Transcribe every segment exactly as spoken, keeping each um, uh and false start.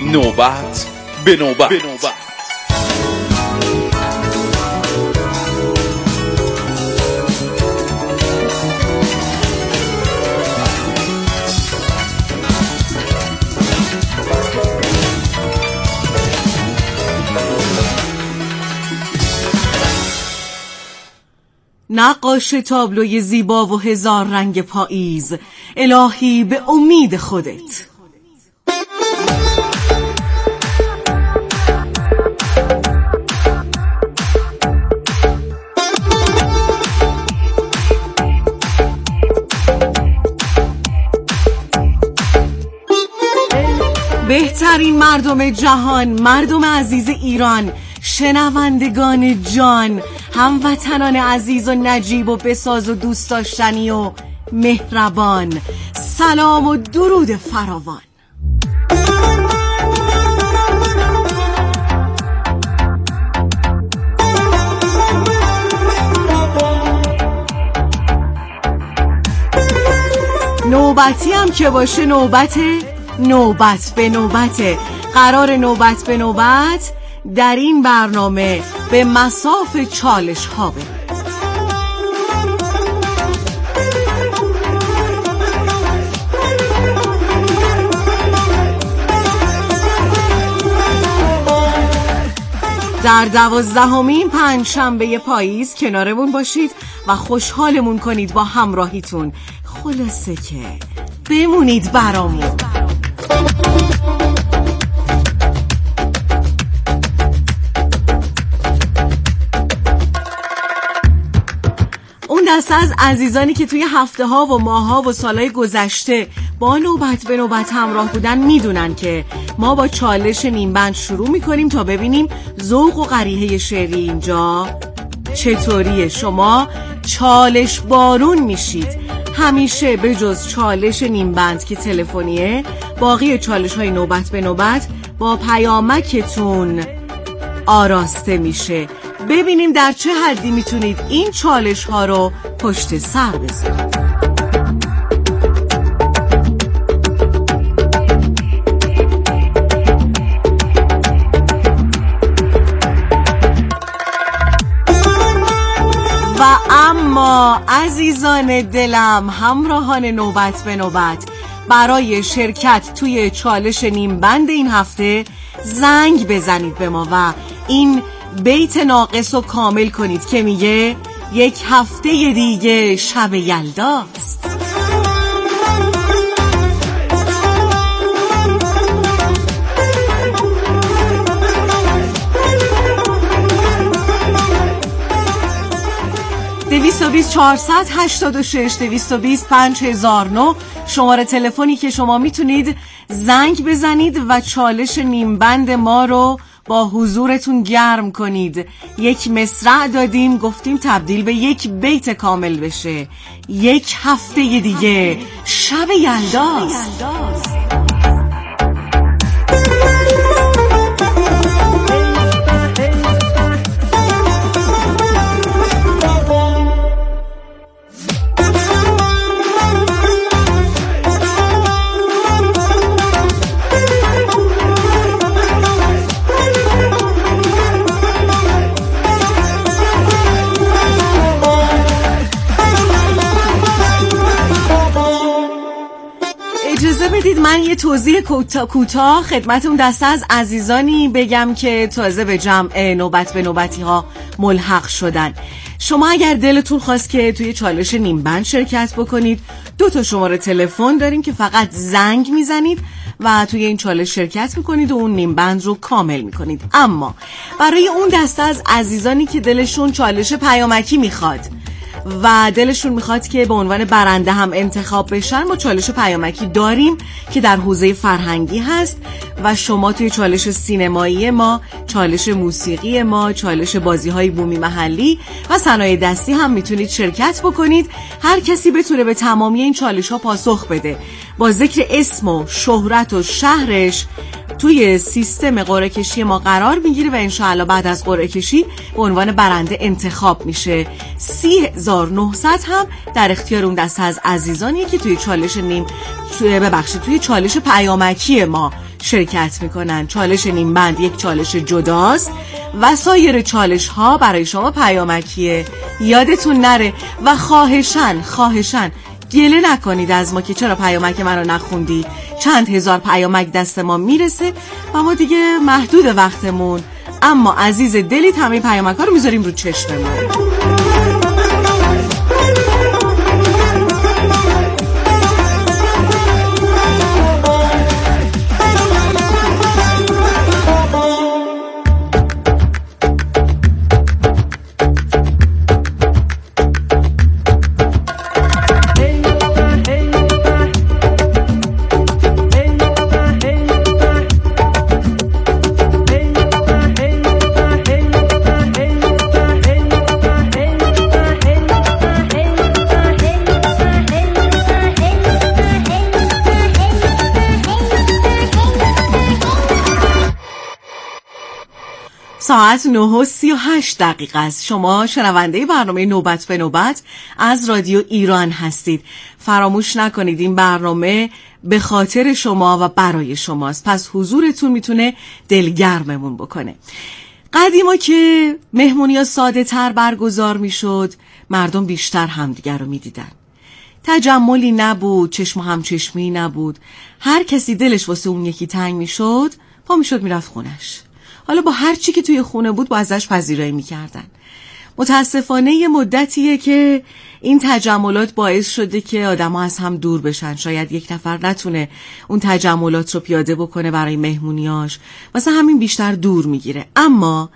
نوبت به نوبت, به نوبت. نقاش تابلوی زیبا و هزار رنگ پاییز، الهی به امید خودت. بهترین مردم جهان، مردم عزیز ایران، شنوندگان جان، هموطنان عزیز و نجیب و بساز و دوست داشتنی و مهربان، سلام و درود فراوان. نوبتی هم که باشه نوبته، نوبت به نوبته. قرار نوبت به نوبت در این برنامه به مصاف چالش ها بریم. در دوازدهمین پنجشنبه پاییز کنارمون باشید و خوشحالمون کنید با همراهیتون. خلاصه که بمونید برامون. اون دسته از عزیزانی که توی هفته ها و ماه ها و سالهای گذشته با نوبت به نوبت همراه بودن میدونن که ما با چالش نیمبند شروع میکنیم تا ببینیم ذوق و قریحه شعری اینجا چطوریه. شما چالش بارون میشید. همیشه به جز چالش نیمبند که تلفنیه، باقی چالش های نوبت به نوبت با پیامکتون آراسته میشه. ببینیم در چه حدی میتونید این چالش ها رو پشت سر بذارید. و اما عزیزان دلم، همراهان نوبت به نوبت، برای شرکت توی چالش نیمبند این هفته زنگ بزنید به ما و این بیت ناقص رو کامل کنید که میگه یک هفته دیگه شب یلداست. دویست و بیست چهارصد هشتاد و شش دویست و بیست پنج هزار و نه شماره تلفنی که شما میتونید زنگ بزنید و چالش نیمبند ما رو با حضورتون گرم کنید. یک مصرع دادیم، گفتیم تبدیل به یک بیت کامل بشه. یک هفته دیگه شب یلداست. بدید من یه توضیح کوتاه خدمت اون دسته از عزیزانی بگم که تازه به جمع نوبت به نوبتی ها ملحق شدن. شما اگر دلتون خواست که توی چالش نیمبند شرکت بکنید، دو تا شماره تلفن داریم که فقط زنگ میزنید و توی این چالش شرکت میکنید و اون نیمبند رو کامل میکنید. اما برای اون دسته از عزیزانی که دلشون چالش پیامکی میخواد و دلشون میخواد که به عنوان برنده هم انتخاب بشن، ما چالش پیامکی داریم که در حوزه فرهنگی هست و شما توی چالش سینمایی ما، چالش موسیقی ما، چالش بازی‌های بومی محلی و صنایع دستی هم میتونید شرکت بکنید. هر کسی بتونه به تمامی این چالش‌ها پاسخ بده با ذکر اسم و شهرت و شهرش توی سیستم قرعه کشی ما قرار میگیره و انشاءالله بعد از قرعه کشی به عنوان برنده انتخاب میشه. سی هزار و نهصد هم در اختیار اون دسته از عزیزانیه که توی چالش نیم توی ببخشید توی چالش پیامکی ما شرکت میکنن. چالش نیم بند یک چالش جداست و سایر چالش ها برای شما پیامکیه، یادتون نره. و خواهشن خواهشن گله نکنید از ما که چرا پیامک من رو نخوندی. چند هزار پیامک دست ما میرسه و ما دیگه محدود وقتمون، اما عزیز دلید همه پیامک ها رو میذاریم رو چشممون. ساعت نه و سی و هشت دقیقه است. شما شنونده برنامه نوبت به نوبت از رادیو ایران هستید. فراموش نکنید این برنامه به خاطر شما و برای شماست، پس حضورتون میتونه دلگرممون بکنه. قدیما که مهمونی‌ها ساده تر برگزار میشد، مردم بیشتر همدیگر رو میدیدن. تجملی نبود، چشم و همچشمی نبود. هر کسی دلش واسه اون یکی تنگ میشد، پا میشد میرفت خونش. حالا با هر چی که توی خونه بود با ازش پذیرایی میکردن. متاسفانه یه مدتیه که این تجملات باعث شده که آدم‌ها از هم دور بشن. شاید یک نفر نتونه اون تجملات رو پیاده بکنه برای مهمونیاش، مثلا همین بیشتر دور میگیره. اما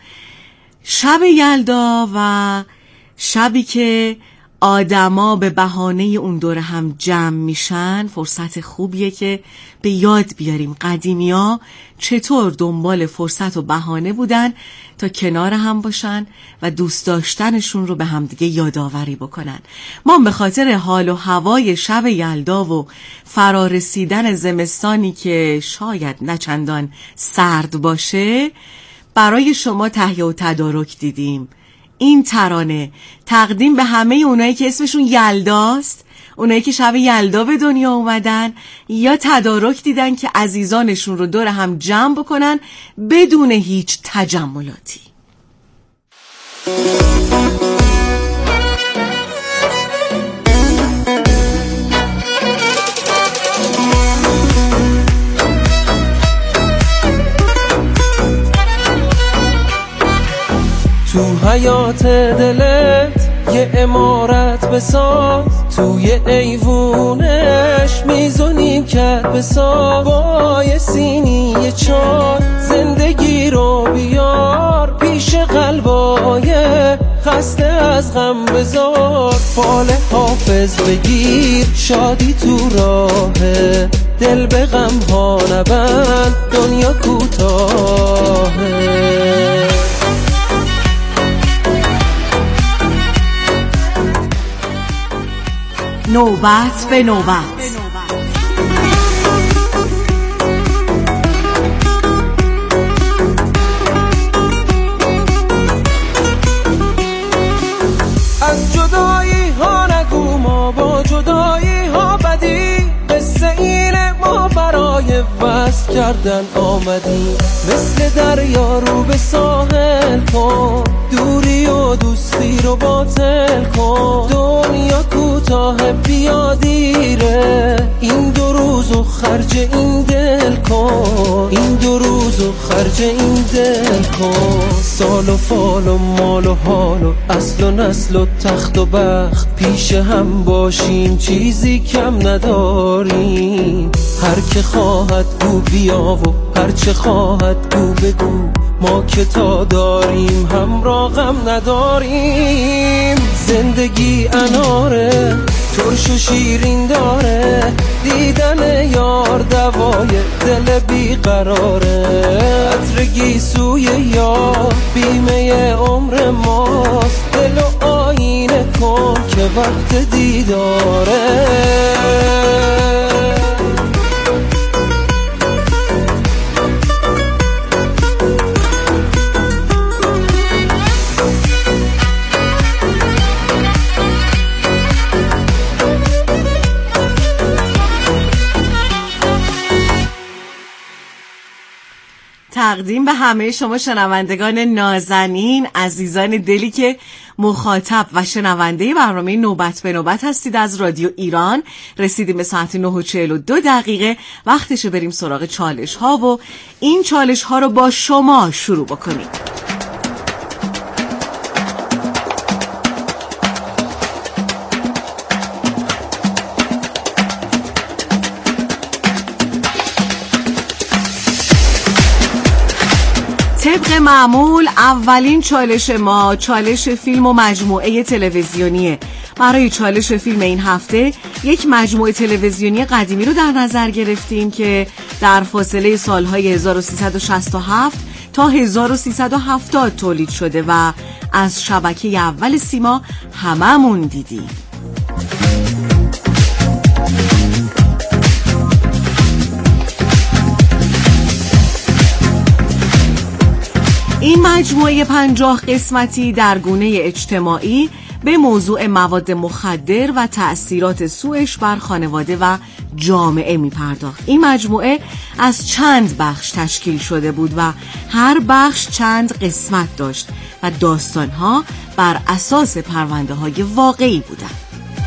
شب یلدا و شبی که آدما به بهانه اون دور هم جمع میشن فرصت خوبیه که به یاد بیاریم قدیمیا چطور دنبال فرصت و بهانه بودن تا کنار هم باشن و دوست داشتنشون رو به همدیگه یادآوری بکنن. ما به خاطر حال و هوای شب یلدا و فرارسیدن زمستانی که شاید نچندان سرد باشه برای شما تهیه و تدارک دیدیم. این ترانه تقدیم به همه اونایی که اسمشون یلداست، اونایی که شب یلدا به دنیا اومدن یا تدارک دیدن که عزیزانشون رو دور هم جمع بکنن بدون هیچ تجملاتی. تو حیات دلت یه عمارت بساز، توی ایوونش میزونیم کرد بساز، با یه سینی یه چای زندگی رو بیار پیش قلبای خسته از غم بذار. فال حافظ بگیر شادی تو راهه، دل به غم ها نبند دنیا کوتاهه. نوبت به نوبت. از جدایی ها نگو ما با جدایی ها بدی، قصه اینه ما برای وصل کردن آمدیم. مثل دریا رو به ساحل کن، دوری و دوستی رو باطل کن. دنیا کوتاه بیا دیره، این دو روزو خرج این دل کن، این دو روزو خرج این دل کن. سال و فال و مال و حال و اصل و نسل و تخت و بخت پیش هم باشیم چیزی کم نداریم. هر که خواهد گو بیا و هر چه خواهد گو بگو، ما که تا داریم همراه غم نداریم. زندگی اناره ترش و شیرین داره، دیدن یار دوای دل بیقراره. عطر گیسوی یار بیمه عمر ماست، دل و آینه کن که وقت دیداره. تقدیم به همه شما شنوندگان نازنین، عزیزان دلی که مخاطب و شنونده برنامه نوبت به نوبت هستید از رادیو ایران. رسیدیم به ساعت نه و چهل و دو دقیقه. وقتشه بریم سراغ چالش ها و این چالش ها رو با شما شروع بکنیم. طبق معمول اولین چالش ما چالش فیلم و مجموعه تلویزیونیه. برای چالش فیلم این هفته یک مجموعه تلویزیونی قدیمی رو در نظر گرفتیم که در فاصله سالهای هزار و سیصد و شصت و هفت تا هزار و سیصد و هفتاد تولید شده و از شبکه اول سیما هممون دیدیم. این مجموعه پنجاه قسمتی در گونه اجتماعی به موضوع مواد مخدر و تأثیرات سوءش بر خانواده و جامعه می پرداخت. این مجموعه از چند بخش تشکیل شده بود و هر بخش چند قسمت داشت و داستانها بر اساس پرونده های واقعی بودند.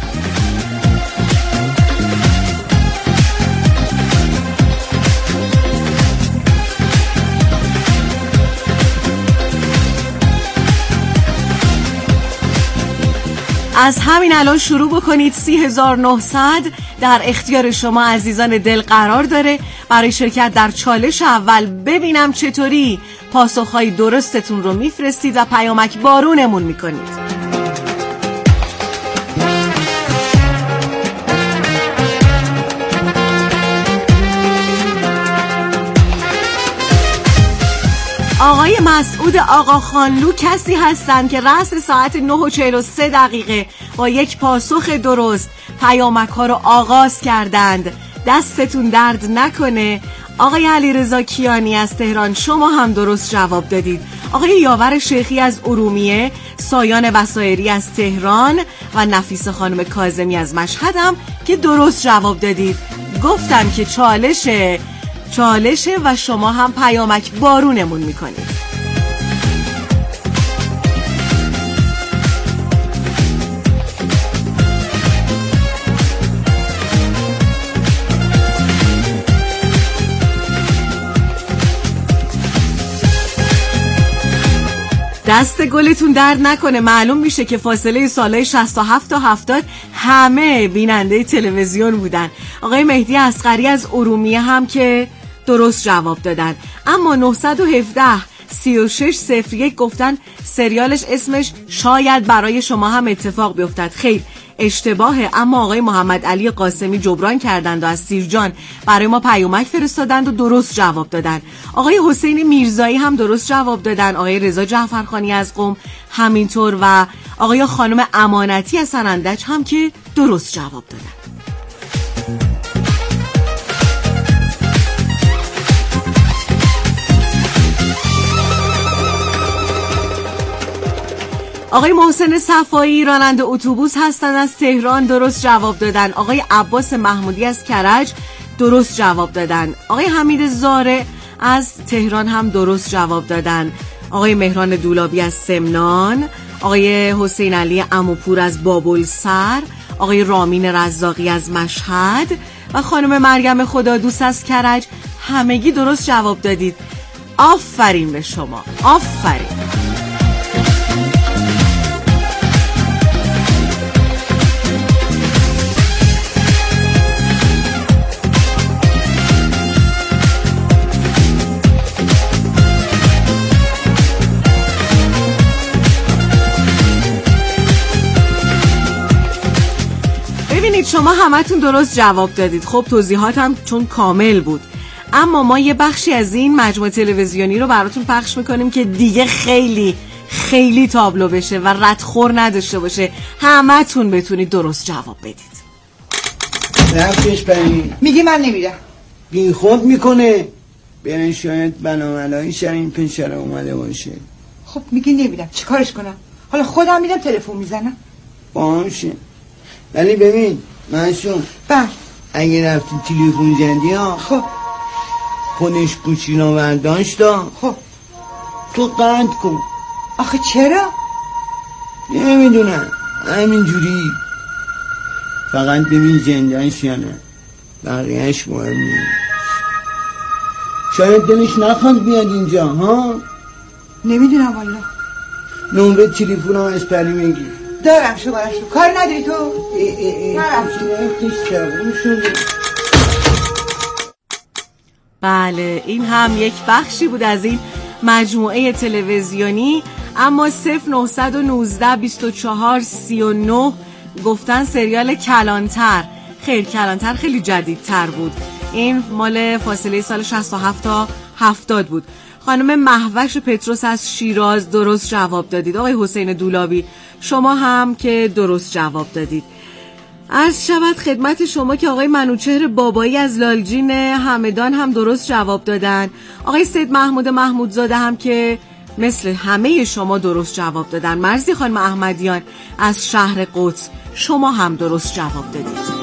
از همین الان شروع بکنید. سی هزار و نهصد در اختیار شما عزیزان دل قرار داره برای شرکت در چالش اول. ببینم چطوری پاسخهای درستتون رو میفرستید و پیامک بارونمون میکنید. آقای مسعود آقا خانلو کسی هستند که رأس ساعت نه و چهل و سه دقیقه با یک پاسخ درست پیامک ها رو آغاز کردند. دستتون درد نکنه. آقای علیرضا کیانی از تهران شما هم درست جواب دادید. آقای یاور شیخی از ارومیه، سایان وسایری از تهران و نفیسه خانم کاظمی از مشهد هم که درست جواب دادید. گفتم که چالشه چالشه و شما هم پیامک بارونمون میکنید. دست گلتون درد نکنه. معلوم میشه که فاصله سالهای شصت و هفت تا هفتاد همه بیننده تلویزیون بودن. آقای مهدی اصغری از ارومیه هم که درست جواب دادن. اما نهصد و هفده سی و شش صفر یک گفتن سریالش اسمش شاید برای شما هم اتفاق بیفتد. خیر، اشتباهه. اما آقای محمد علی قاسمی جبران کردند و از سیرجان برای ما پیامک فرستادند و درست جواب دادن. آقای حسین میرزایی هم درست جواب دادن. آقای رضا جعفرخانی از قم همینطور و آقای خانم امانتی از سنندج هم که درست جواب دادن. آقای محسن صفایی راننده اتوبوس هستند از تهران درست جواب دادن. آقای عباس محمودی از کرج درست جواب دادن. آقای حمید زاره از تهران هم درست جواب دادن. آقای مهران دولابی از سمنان، آقای حسین علی عموپور از بابلسر، آقای رامین رزاقی از مشهد و خانم مریم خدادوست از کرج همگی درست جواب دادید. آفرین به شما، آفرین. شما همتون درست جواب دادید. خب توضیحاتم چون کامل بود. اما ما یه بخشی از این مجموعه تلویزیونی رو براتون پخش میکنیم که دیگه خیلی خیلی تابلو بشه و ردخور نداشته باشه، همتون بتونید درست جواب بدید. رفتش بریم میگی من نمیرم. بی خود میکنه. برن شاید بناملایی شر این پسر اومده باشه. خب میگی نمیرم، چیکارش کنم؟ حالا خودم میرم تلفن میزنم. باشه. ولی ببین منشون بله اگه رفتی تلفن زدی ها خب خودش کوچینا برداشت. خب تو قند کن. آخه چرا؟ نمیدونم همینجوری. فقط ببین زندهش یا نه، بقیهش مهم نیست. شاید دلش نخواد بیاد اینجا ها. نمیدونم والا. نمره تلفن هم از پری میگی. دارم شمارش رو. کار نداری تو؟ ای ای ای دارم. بله این هم یک بخشی بود از این مجموعه تلویزیونی. اما صفر نهصد و نوزده بیست و چهار سی و نه گفتن سریال کلانتر. خیر کلانتر خیلی جدیدتر بود. این مال فاصله سال شصت و هفت تا هفتاد بود. خانم مهوش پتروس از شیراز درست جواب دادید. آقای حسین دولابی شما هم که درست جواب دادید. عرض شود خدمت شما که آقای منوچهر بابایی از لالجین همدان هم درست جواب دادن. آقای سید محمود محمودزاده هم که مثل همه شما درست جواب دادن. مرزی خانم احمدیان از شهر قدس شما هم درست جواب دادید.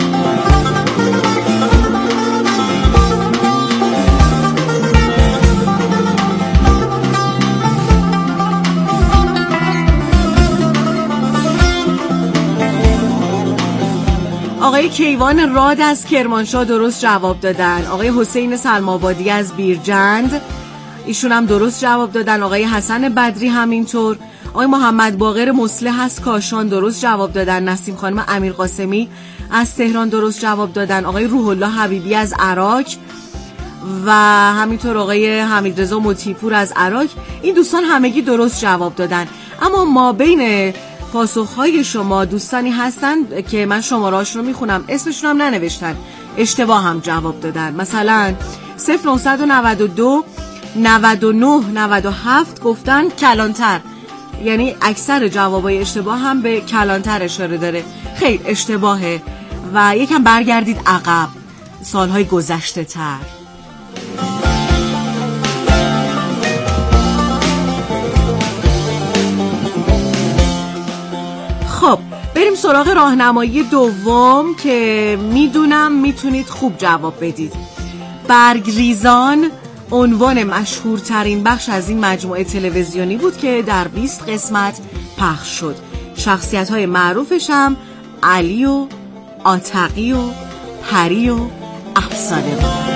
آقای کیوان راد از کرمانشاه درست جواب دادن. آقای حسین سلم‌آبادی از بیرجند ایشون هم درست جواب دادن. آقای حسن بدری همینطور. آقای محمد باقر مصلح از کاشان درست جواب دادن. نسیم خانم امیر قاسمی از تهران درست جواب دادن. آقای روح الله حبیبی از عراق و همینطور آقای حمیدرضا مطیع‌پور از عراق. این دوستان همگی درست جواب دادن. اما ما بین پاسخهای شما دوستانی هستن که من شماره‌هاشون رو میخونم، اسمشون هم ننوشتن، اشتباه هم جواب دادن. مثلا صفر نهصد و نود و دو نود و نه نود و هفت گفتن کلانتر، یعنی اکثر جوابای اشتباه هم به کلانتر اشاره داره. خیر اشتباهه و یکم برگردید عقب سالهای گذشته تر. خب بریم سراغ راهنمایی دوم که میدونم میتونید خوب جواب بدید. برگریزان عنوان مشهورترین بخش از این مجموعه تلویزیونی بود که در بیست قسمت پخش شد. شخصیت‌های معروفش هم علی و آتقی و پری و افسانه بود.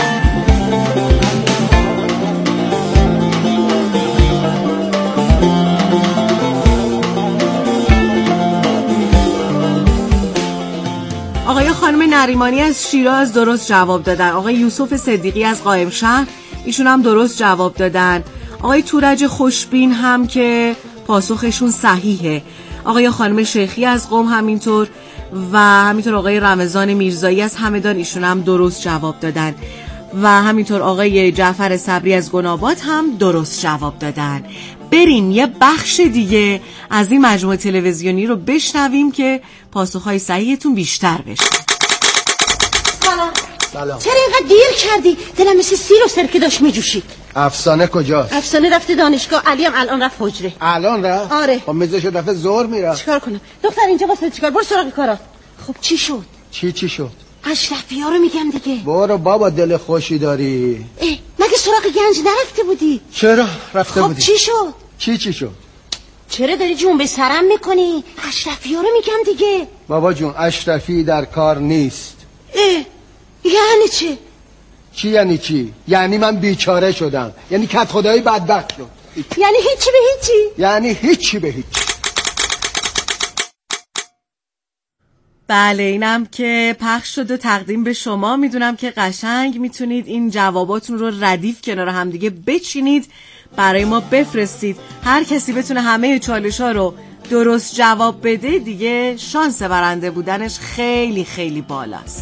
آقای خانم نریمانی از شیراز درست جواب دادن. آقای یوسف صدیقی از قائمشهر ایشون هم درست جواب دادن. آقای تورج خوشبین هم که پاسخشون صحیحه. آقای خانم شیخی از قم همینطور و همینطور آقای رمضان میرزایی از همدان ایشون هم درست جواب دادن و همینطور آقای جعفر صبری از گناباد هم درست جواب دادن. بریم یه بخش دیگه از این مجموعه تلویزیونی رو بشنویم که پاسخهای صحیحتون بیشتر بشه. سلام. سلام. چرا اینقدر دیر کردی؟ دلم مثل سیر و سرکه داشت میجوشید. افسانه کجاست؟ افسانه رفته دانشگاه، علی هم الان رفت حجره. الان رفت؟ آره. خب میزش رفته ظهر میره. چیکار کنم؟ دختر اینجا واسه چیکار؟ برو سراغ کارا. خب چی شد؟ چی چی شد؟ اشرفی ها رو میگم دیگه. برو بابا دل خوشی داری. اه مگه سراغ گنج نرفته بودی؟ چرا رفته خب بودی؟ چی شد؟ چی چی شد؟ چرا داری جون به سرم میکنی؟ اشرفی ها رو میگم دیگه. بابا جون اشرفی در کار نیست. اه یعنی چه؟ چی یعنی چی؟ یعنی من بیچاره شدم، یعنی کت خدایی بدبخت شد. یعنی هیچی به هیچی؟ یعنی هیچی به هیچی. بله اینم که پخش شد و تقدیم به شما. میدونم که قشنگ میتونید این جواباتون رو ردیف کنار هم دیگه بچینید برای ما بفرستید. هر کسی بتونه همه چالش ها رو درست جواب بده دیگه شانس برنده بودنش خیلی خیلی بالاست.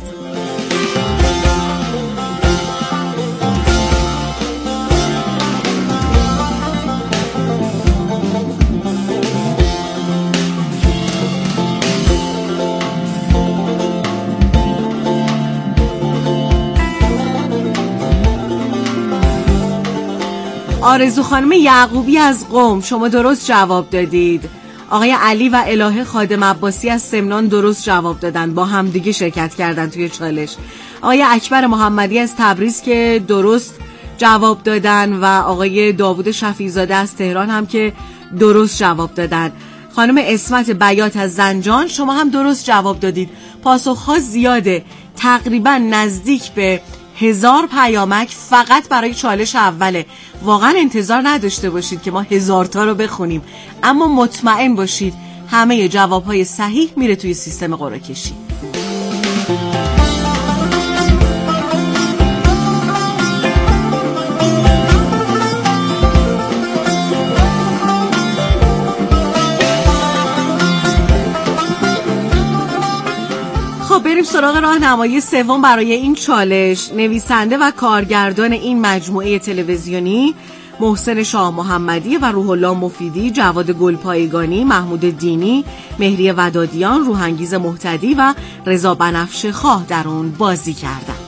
آرزو خانم یعقوبی از قم شما درست جواب دادید. آقای علی و الهه خادم عباسی از سمنان درست جواب دادن، با هم دیگه شرکت کردن توی چالش. آقای اکبر محمدی از تبریز که درست جواب دادن و آقای داوود شفیع‌زاده از تهران هم که درست جواب دادن. خانم اسمت بیات از زنجان، شما هم درست جواب دادید. پاسخ‌ها زیاده، تقریبا نزدیک به هزار پیامک فقط برای چالش اوله. واقعا انتظار نداشته باشید که ما هزار تا رو بخونیم، اما مطمئن باشید همه جوابهای صحیح میره توی سیستم قرعه کشی. بریم سراغ راهنمایی سوم برای این چالش. نویسنده و کارگردان این مجموعه تلویزیونی محسن شاه محمدی و روح الله مفیدی، جواد گلپایگانی، محمود دینی، مهری ودادیان، روحانگیز مهتدی و رضا بنفشه خواه در اون بازی کردند.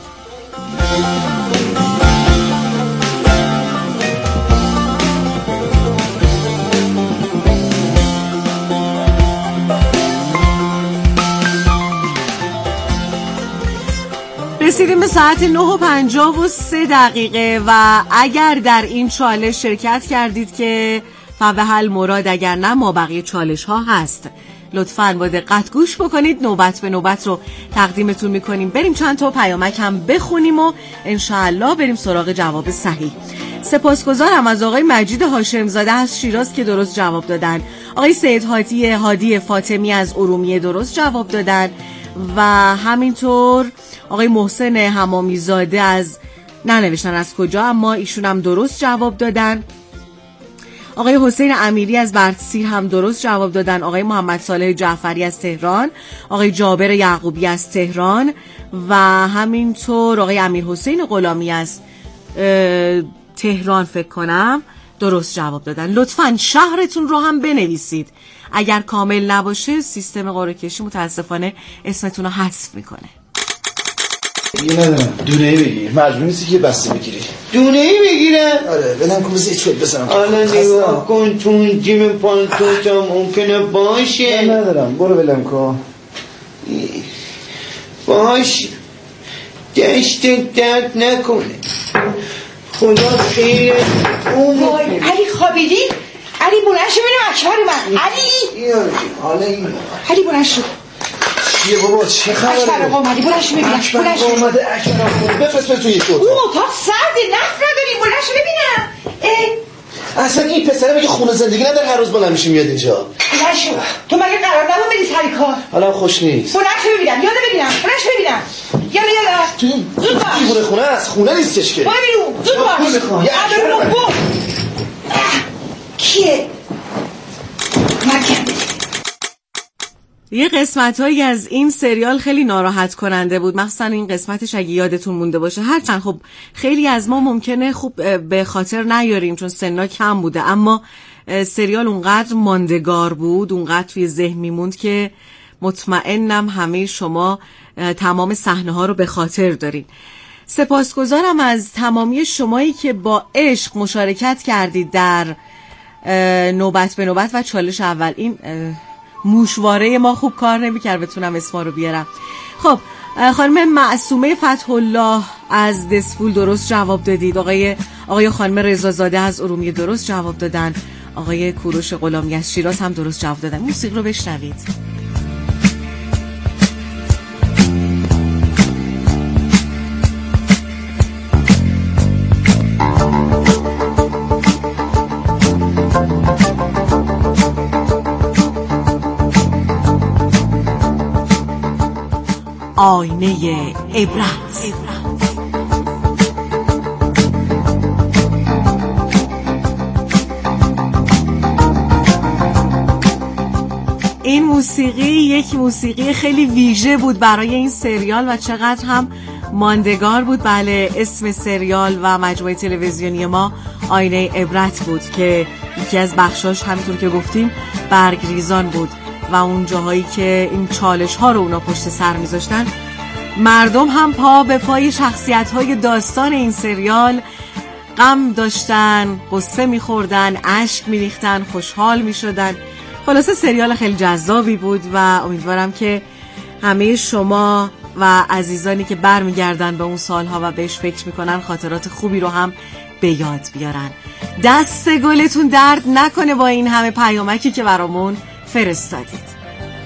رسیدیم به ساعت نه و پنجاه و سه دقیقه و اگر در این چالش شرکت کردید که فبحل مراد، اگر نه ما بقیه چالش ها هست. لطفاً با دقت گوش بکنید، نوبت به نوبت رو تقدیمتون میکنیم. بریم چند تا پیامک هم بخونیم و انشاءالله بریم سراغ جواب صحیح. سپاسگزارم از آقای مجید هاشمزاده از شیراز که درست جواب دادن. آقای سید هادی هادی فاطمی از ارومیه درست جواب دادن و همینطور آقای محسن حمامیزاده از ننوشتن از کجا، اما ایشون هم درست جواب دادن. آقای حسین امیری از بردسیر هم درست جواب دادن. آقای محمد صالح جعفری از تهران، آقای جابر یعقوبی از تهران و همینطور آقای امیر حسین غلامی از تهران فکر کنم درست جواب دادن. لطفاً شهرتون رو هم بنویسید، اگر کامل نباشه سیستم قرعه کشی متاسفانه اسمتون رو حذف میکنه. دیگه ندارم. دونه ای بگیر، مجبور نیستی که بسته بگیری. دونه ای بگیرم؟ آره بلم کن بسی چوب بزنم. حالا نگاه کن تو اون جیم پانتوت هم ممکنه باشه. من ندارم، برو بلم کن. باش دشت درد نکنه، خدا خیره. وای علی خوابیدی؟ علی بلند شو ببینم اکبر من. علی حالا این علی بلند شو. چیه بابا چه خبره؟ اکبر اومدی، بلند شو ببینم. اکبر اومده، اکبر اومده. بفرست به توی اتاق. اون اتاق سرده، نفت نداریم. بلند شو ببینم. اصلا این پسره میگه خونه زندگی نداره، هر روز بلند میشه میاد اینجا. بلند شو. تو مگه قرار نبود بری سر کار؟ حالا خوش نیست. بلند شو ببینم، یالا ببینم. بلند شو ببینم. یالا یالا. تو زود باش. دیوونه خونه است، خونه نیستش که. برو بیرون. زود باش. یالا برو. کیه؟ مکن. یه قسمت هایی از این سریال خیلی ناراحت کننده بود، مخصوصا این قسمتش اگه یادتون مونده باشه. هرچند خب خیلی از ما ممکنه خوب به خاطر نیاریم چون سنا کم بوده، اما سریال اونقدر ماندگار بود، اونقدر توی ذهن میموند که مطمئنم همه شما تمام صحنه ها رو به خاطر دارین. سپاسگزارم از تمامی شمایی که با عشق مشارکت کردید در نوبت به نوبت و چالش اول. این موشواره ما خوب کار نمی‌کرد بتونم اسما رو بیارم. خب خانم معصومه فتح الله از دسفول درست جواب دادید. آقای آقای خانم رضازاده از ارومیه درست جواب دادن. آقای کوروش غلامی از شیراز هم درست جواب دادن. موسیقی رو بشنوید. آینه عبرت. این موسیقی یک موسیقی خیلی ویژه بود برای این سریال و چقدر هم ماندگار بود. بله، اسم سریال و مجموعه تلویزیونی ما آینه عبرت بود که یکی از بخشاش همونطور که گفتیم برگریزان بود و اون جاهایی که این چالش ها رو اونا پشت سر میذاشتن، مردم هم پا به پای شخصیت های داستان این سریال غم داشتن، قصه میخوردن، اشک میریختن، خوشحال میشدن. خلاصه سریال خیلی جذابی بود و امیدوارم که همه شما و عزیزانی که برمیگردن به اون سالها و بهش فکر میکنن خاطرات خوبی رو هم به یاد بیارن. دست گلتون درد نکنه با این همه پیامکی که برامون فرستادید.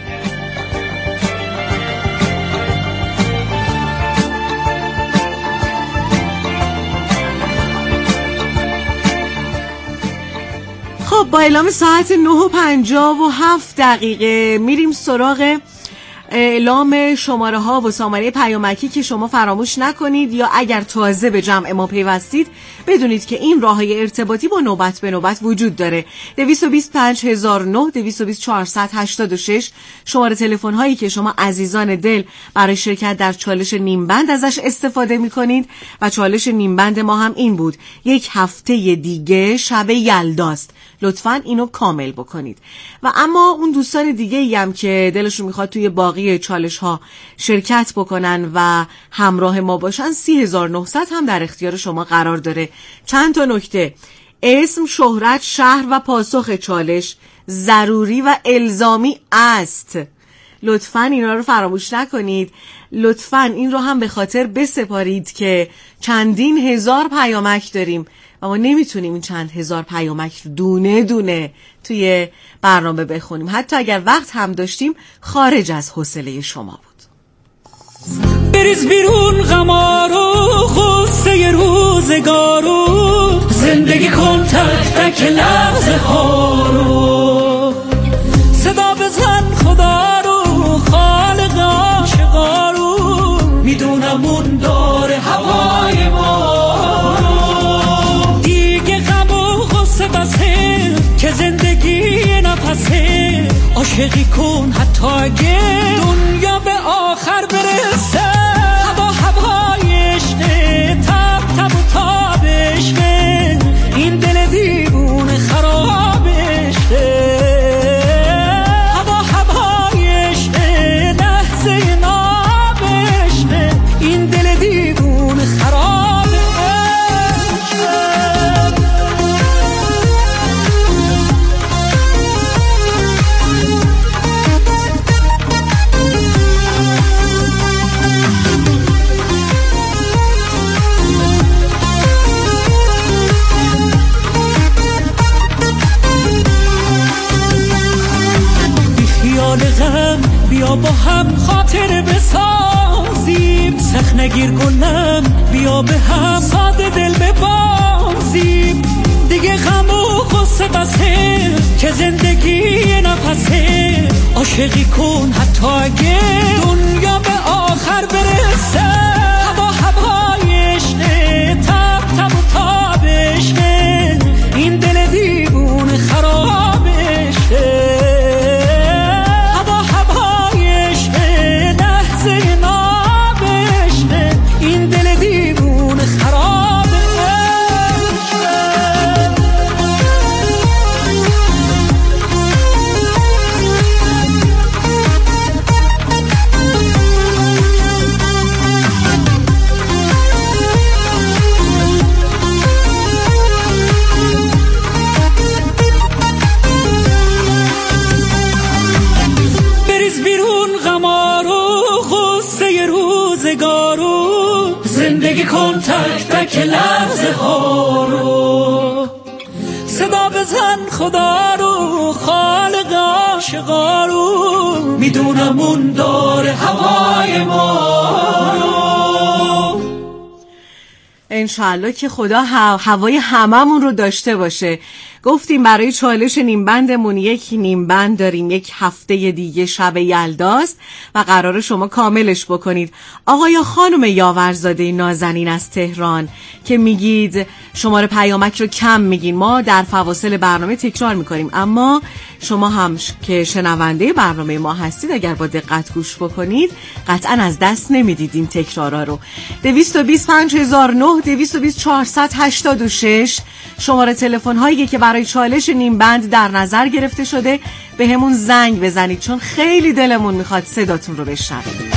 خب با اعلام ساعت نه و پنجاه و هفت دقیقه میریم سراغ اعلام شماره ها و سامانه پیامکی که شما فراموش نکنید، یا اگر تازه به جمع ما پیوستید بدونید که این راههای ارتباطی با نوبت به نوبت وجود داره. دویست و بیست و پنج هزار و نه، دویست و بیست چهارصد و هشتاد و شش شماره تلفن هایی که شما عزیزان دل برای شرکت در چالش نیمبند ازش استفاده میکنید و چالش نیمبند ما هم این بود: یک هفته دیگه شب یلداست، لطفاً اینو کامل بکنید. و اما اون دوستان دیگه ای هم که دلشون میخواد توی باقی چالش ها شرکت بکنن و همراه ما باشن، سی هزار و نهصد هم در اختیار شما قرار داره. چند تا نکته: اسم، شهرت، شهر و پاسخ چالش ضروری و الزامی است. لطفاً اینا رو فراموش نکنید. لطفاً این رو هم به خاطر بسپارید که چندین هزار پیامک داریم و ما نمیتونیم این چند هزار پیامک رو دونه دونه توی برنامه بخونیم. حتی اگر وقت هم داشتیم خارج از حوصله شما بود. بریز بیرون غمارو، غصه روزگارو، زندگی کن تک تک لحظه ها رو، صدا بزن خدا رو، خالق عاشقا رو، میدونم اون داره هوای ما رو، دیگه غم و غصه بسه که زندگی نفسه، عاشقی کن حتی اگه دنیا به آخر برسه، هوا هوای عشقه، تب تب و تاب عشقه، این دل دیوونه خراب عشقه، هوا هوای عشقه، لحظه ناب عشقه، این دل دیوونه خراب عشقه. بیا با هم خاطر بسازیم، سخت نگیر گلم، بیا به هم ساده دل ببازیم، دیگه غم و غصه بسه که زندگی نفسه، عاشقی کن حتی اگه دنیا به آخر برسه، هوا هوای عشقه، تب تب و تاب عشقه، این دل دیوونه خراب عشقه، این دل دیوونه خراب بریز بیرون غمارو، غصه روزگارو، زندگی کن تک تک لحظه ها رو، صدا بزن خدا رو، خالق عاشقا رو، میدونم اون داره هوای ما رو. انشالله که خدا هوای هممون رو داشته باشه. گفتیم برای چالش نیمبندمون یک نیمبند داریم، یک هفته دیگه شب یلداست و قرار شما کاملش بکنید. آقای یا خانم یاورزاده نازنین از تهران که میگید شماره پیامک رو کم میگین، ما در فواصل برنامه تکرار میکنیم، اما شما هم که شنونده برنامه ما هستید اگر با دقت گوش بکنید قطعا از دست نمیدید این تکرارا رو. دویست و بیست و پنج هزار و نه، دویست و بیست چهارصد و هشتاد و شش شماره تلفن هایی که برای چالش نیمبند در نظر گرفته شده، به همون زنگ بزنید چون خیلی دلمون میخواد صداتون رو بشنویم.